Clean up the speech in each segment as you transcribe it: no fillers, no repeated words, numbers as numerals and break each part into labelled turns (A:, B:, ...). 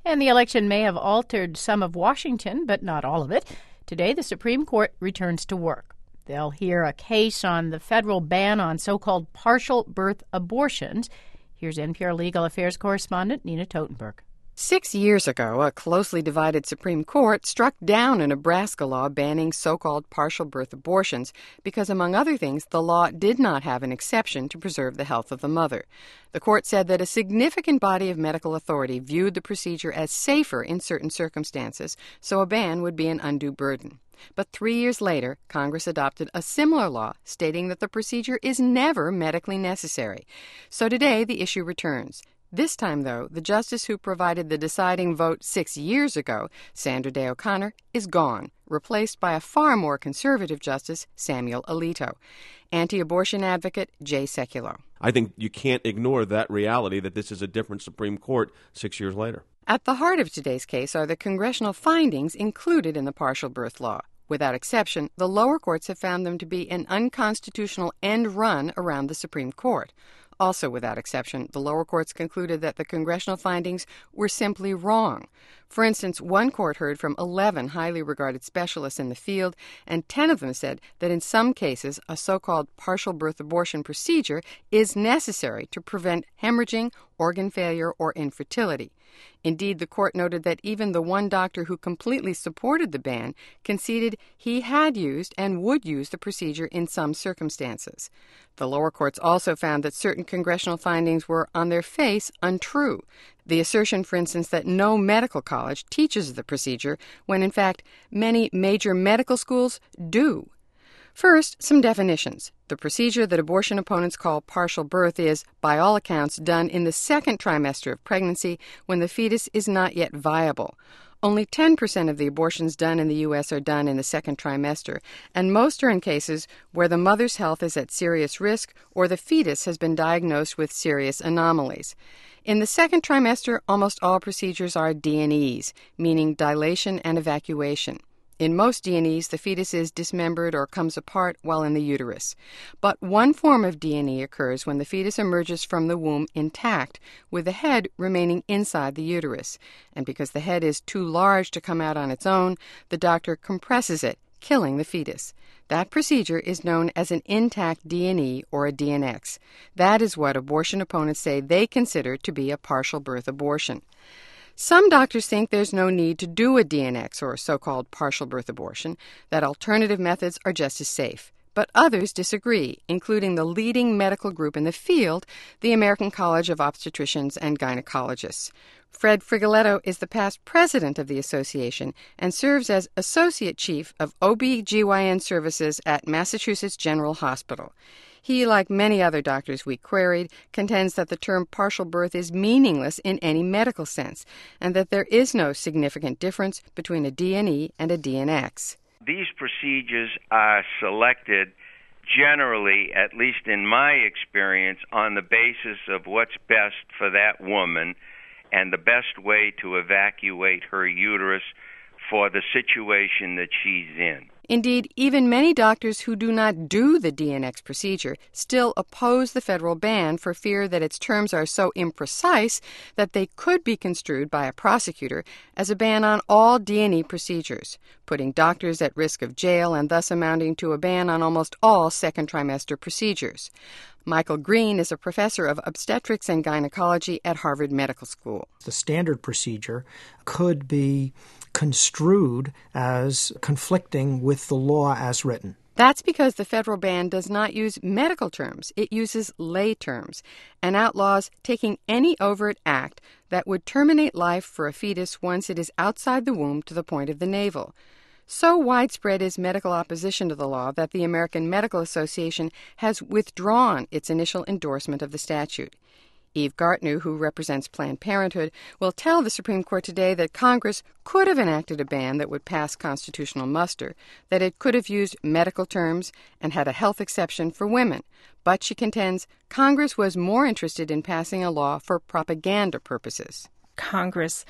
A: And the election may have altered some of Washington, but not all of it. Today, the Supreme Court returns to work. They'll hear a case on the federal ban on so-called partial birth abortions. Here's NPR Legal Affairs correspondent Nina Totenberg.
B: 6 years ago, a closely divided Supreme Court struck down a Nebraska law banning so-called partial birth abortions because, among other things, the law did not have an exception to preserve the health of the mother. The court said that a significant body of medical authority viewed the procedure as safer in certain circumstances, so a ban would be an undue burden. But 3 years later, Congress adopted a similar law stating that the procedure is never medically necessary. So today, the issue returns. This time, though, the justice who provided the deciding vote 6 years ago, Sandra Day O'Connor, is gone, replaced by a far more conservative justice, Samuel Alito. Anti-abortion advocate Jay Sekulow.
C: I think you can't ignore that reality that this is a different Supreme Court 6 years later.
B: At the heart of today's case are the congressional findings included in the partial birth law. Without exception, the lower courts have found them to be an unconstitutional end run around the Supreme Court. Also, without exception, the lower courts concluded that the congressional findings were simply wrong. For instance, one court heard from 11 highly regarded specialists in the field, and 10 of them said that in some cases a so-called partial birth abortion procedure is necessary to prevent hemorrhaging, organ failure, or infertility. Indeed, the court noted that even the one doctor who completely supported the ban conceded he had used and would use the procedure in some circumstances. The lower courts also found that certain congressional findings were, on their face, untrue. The assertion, for instance, that no medical college teaches the procedure, when in fact many major medical schools do. First, some definitions. The procedure that abortion opponents call partial birth is, by all accounts, done in the second trimester of pregnancy when the fetus is not yet viable. Only 10% of the abortions done in the U.S. are done in the second trimester, and most are in cases where the mother's health is at serious risk or the fetus has been diagnosed with serious anomalies. In the second trimester, almost all procedures are D&Es, meaning dilation and evacuation. In most D&Es, the fetus is dismembered or comes apart while in the uterus. But one form of D&E occurs when the fetus emerges from the womb intact, with the head remaining inside the uterus. And because the head is too large to come out on its own, the doctor compresses it, killing the fetus. That procedure is known as an intact D&E or a DNX. That is what abortion opponents say they consider to be a partial birth abortion. Some doctors think there's no need to do a DNX, or so-called partial birth abortion, that alternative methods are just as safe. But others disagree, including the leading medical group in the field, the American College of Obstetricians and Gynecologists. Fred Frigoletto is the past president of the association and serves as associate chief of OB/GYN services at Massachusetts General Hospital. He, like many other doctors we queried, contends that the term partial birth is meaningless in any medical sense, and that there is no significant difference between a D&E and a DNX.
D: These procedures are selected generally, at least in my experience, on the basis of what's best for that woman and the best way to evacuate her uterus for the situation that she's in.
B: Indeed, even many doctors who do not do the DNX procedure still oppose the federal ban for fear that its terms are so imprecise that they could be construed by a prosecutor as a ban on all D&E procedures, putting doctors at risk of jail and thus amounting to a ban on almost all second trimester procedures. Michael Green is a professor of obstetrics and gynecology at Harvard Medical School.
E: The standard procedure could be construed as conflicting with the law as written.
B: That's because the federal ban does not use medical terms. It uses lay terms and outlaws taking any overt act that would terminate life for a fetus once it is outside the womb to the point of the navel. So widespread is medical opposition to the law that the American Medical Association has withdrawn its initial endorsement of the statute. Eve Gartner, who represents Planned Parenthood, will tell the Supreme Court today that Congress could have enacted a ban that would pass constitutional muster, that it could have used medical terms and had a health exception for women. But she contends Congress was more interested in passing a law for propaganda purposes.
F: Congress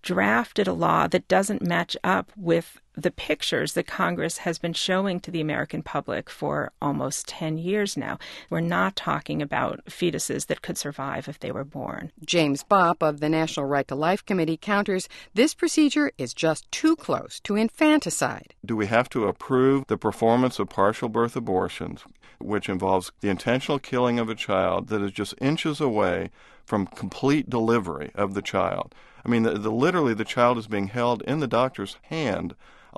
F: drafted a law that doesn't match up with the pictures that Congress has been showing to the American public for almost 10 years now. We're not talking about fetuses that could survive if they were born.
B: James Bopp of the National Right to Life Committee counters this procedure is just too close to infanticide.
G: Do we have to approve the performance of partial birth abortions, which involves the intentional killing of a child that is just inches away from complete delivery of the child? I mean, literally the child is being held in the doctor's hand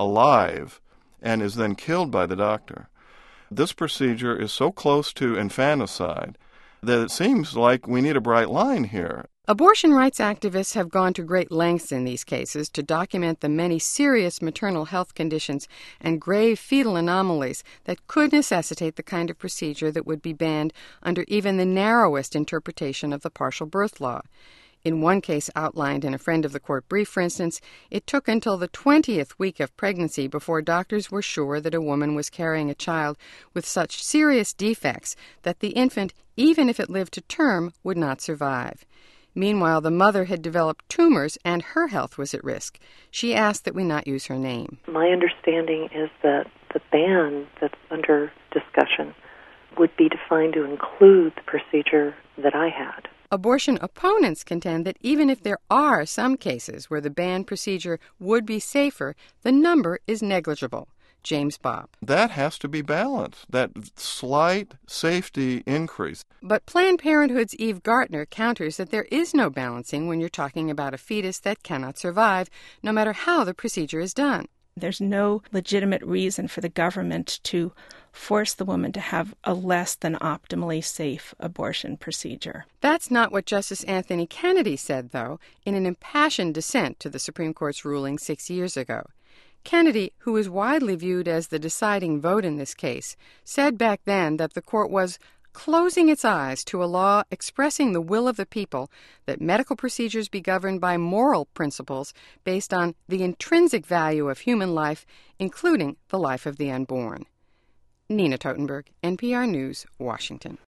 G: alive and is then killed by the doctor. This procedure is so close to infanticide that it seems like we need a bright line here.
B: Abortion rights activists have gone to great lengths in these cases to document the many serious maternal health conditions and grave fetal anomalies that could necessitate the kind of procedure that would be banned under even the narrowest interpretation of the partial birth law. In one case outlined in a friend of the court brief, for instance, it took until the 20th week of pregnancy before doctors were sure that a woman was carrying a child with such serious defects that the infant, even if it lived to term, would not survive. Meanwhile, the mother had developed tumors and her health was at risk. She asked that we not use her name.
H: My understanding is that the ban that's under discussion would be defined to include the procedure that I had.
B: Abortion opponents contend that even if there are some cases where the banned procedure would be safer, the number is negligible. James Bopp.
G: That has to be balanced, that slight safety increase.
B: But Planned Parenthood's Eve Gartner counters that there is no balancing when you're talking about a fetus that cannot survive, no matter how the procedure is done.
F: There's no legitimate reason for the government to force the woman to have a less than optimally safe abortion procedure.
B: That's not what Justice Anthony Kennedy said, though, in an impassioned dissent to the Supreme Court's ruling 6 years ago. Kennedy, who is widely viewed as the deciding vote in this case, said back then that the court was closing its eyes to a law expressing the will of the people that medical procedures be governed by moral principles based on the intrinsic value of human life, including the life of the unborn. Nina Totenberg, NPR News, Washington.